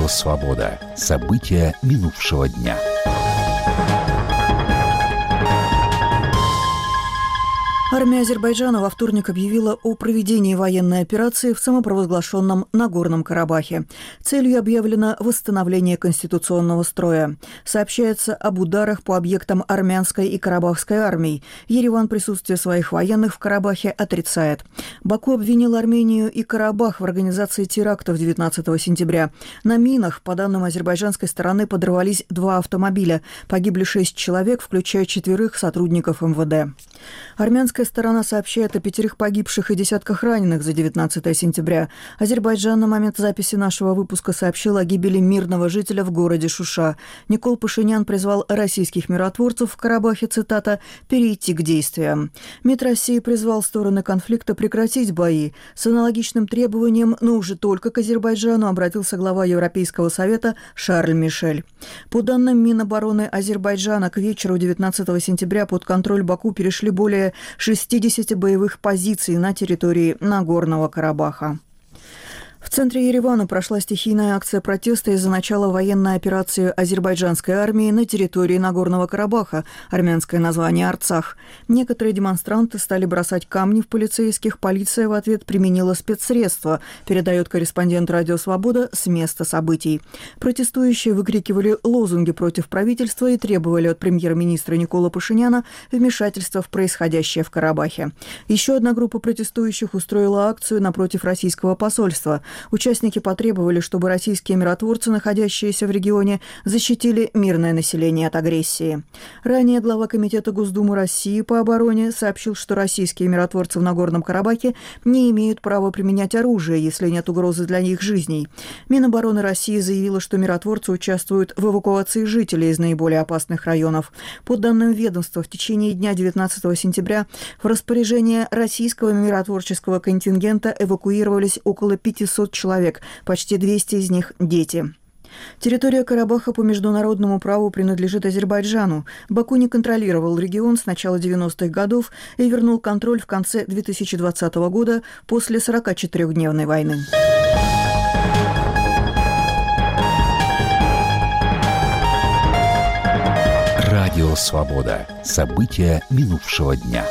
Радио «Свобода». События минувшего дня. Армия Азербайджана во вторник объявила о проведении военной операции в самопровозглашенном Нагорном Карабахе. Целью объявлено восстановление конституционного строя. Сообщается об ударах по объектам армянской и карабахской армий. Ереван присутствие своих военных в Карабахе отрицает. Баку обвинил Армению и Карабах в организации терактов 19 сентября. На минах, по данным азербайджанской стороны, подорвались 2 автомобиля. Погибли 6 человек, включая 4 сотрудников МВД. Армянская сторона сообщает о 5 погибших и десятках раненых за 19 сентября. Азербайджан на момент записи нашего выпуска сообщил о гибели мирного жителя в городе Шуша. Никол Пашинян призвал российских миротворцев в Карабахе, цитата, «перейти к действиям». МИД России призвал стороны конфликта прекратить бои. С аналогичным требованием, но уже только к Азербайджану, обратился глава Европейского совета Шарль Мишель. По данным Минобороны Азербайджана, к вечеру 19 сентября под контроль Баку перешли более 60 боевых позиций на территории Нагорного Карабаха. В центре Еревана прошла стихийная акция протеста из-за начала военной операции азербайджанской армии на территории Нагорного Карабаха, армянское название Арцах. Некоторые демонстранты стали бросать камни в полицейских, полиция в ответ применила спецсредства, передает корреспондент «Радио Свобода» с места событий. Протестующие выкрикивали лозунги против правительства и требовали от премьер-министра Никола Пашиняна вмешательства в происходящее в Карабахе. Еще одна группа протестующих устроила акцию напротив российского посольства. Участники потребовали, чтобы российские миротворцы, находящиеся в регионе, защитили мирное население от агрессии. Ранее глава Комитета Госдумы России по обороне сообщил, что российские миротворцы в Нагорном Карабахе не имеют права применять оружие, если нет угрозы для их жизней. Минобороны России заявила, что миротворцы участвуют в эвакуации жителей из наиболее опасных районов. По данным ведомства, в течение дня 19 сентября в распоряжение российского миротворческого контингента эвакуировались около 500 человек, почти 200 из них – дети. Территория Карабаха по международному праву принадлежит Азербайджану. Баку не контролировал регион с начала 90-х годов и вернул контроль в конце 2020 года после 44-дневной войны. Радио «Свобода». События минувшего дня.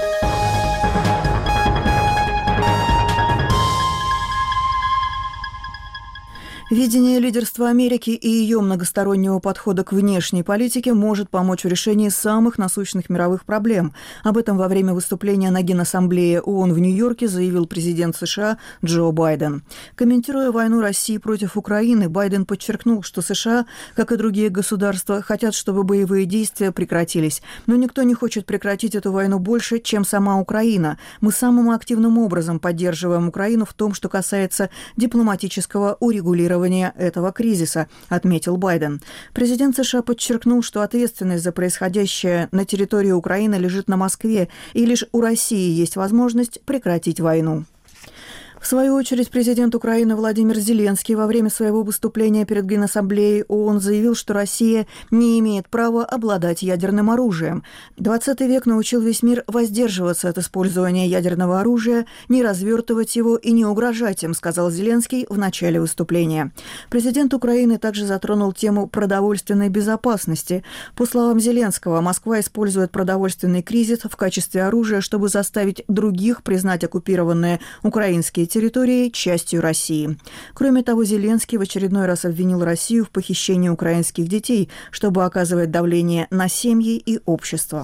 Видение лидерства Америки и ее многостороннего подхода к внешней политике может помочь в решении самых насущных мировых проблем. Об этом во время выступления на Генассамблее ООН в Нью-Йорке заявил президент США Джо Байден. Комментируя войну России против Украины, Байден подчеркнул, что США, как и другие государства, хотят, чтобы боевые действия прекратились. Но никто не хочет прекратить эту войну больше, чем сама Украина. Мы самым активным образом поддерживаем Украину в том, что касается дипломатического урегулирования этого кризиса, отметил Байден. Президент США подчеркнул, что ответственность за происходящее на территории Украины лежит на Москве, и лишь у России есть возможность прекратить войну. В свою очередь, президент Украины Владимир Зеленский во время своего выступления перед Генассамблеей ООН заявил, что Россия не имеет права обладать ядерным оружием. 20 век научил весь мир воздерживаться от использования ядерного оружия, не развертывать его и не угрожать им, сказал Зеленский в начале выступления. Президент Украины также затронул тему продовольственной безопасности. По словам Зеленского, Москва использует продовольственный кризис в качестве оружия, чтобы заставить других признать оккупированные украинские территории частью России. Кроме того, Зеленский в очередной раз обвинил Россию в похищении украинских детей, чтобы оказывать давление на семьи и общество.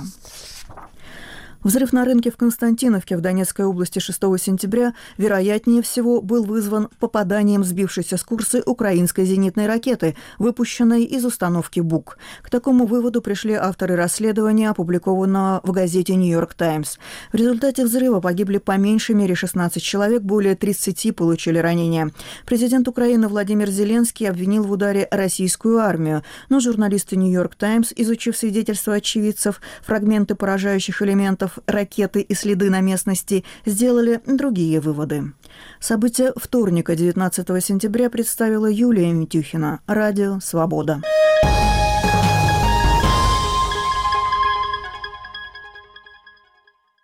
Взрыв на рынке в Константиновке в Донецкой области 6 сентября, вероятнее всего, был вызван попаданием сбившейся с курса украинской зенитной ракеты, выпущенной из установки «Бук». К такому выводу пришли авторы расследования, опубликованного в газете «Нью-Йорк Таймс». В результате взрыва погибли по меньшей мере 16 человек, более 30 получили ранения. Президент Украины Владимир Зеленский обвинил в ударе российскую армию, но журналисты «Нью-Йорк Таймс», изучив свидетельства очевидцев, фрагменты поражающих элементов ракеты и следы на местности, сделали другие выводы. События вторника, 19 сентября, представила Юлия Митюхина. Радио «Свобода».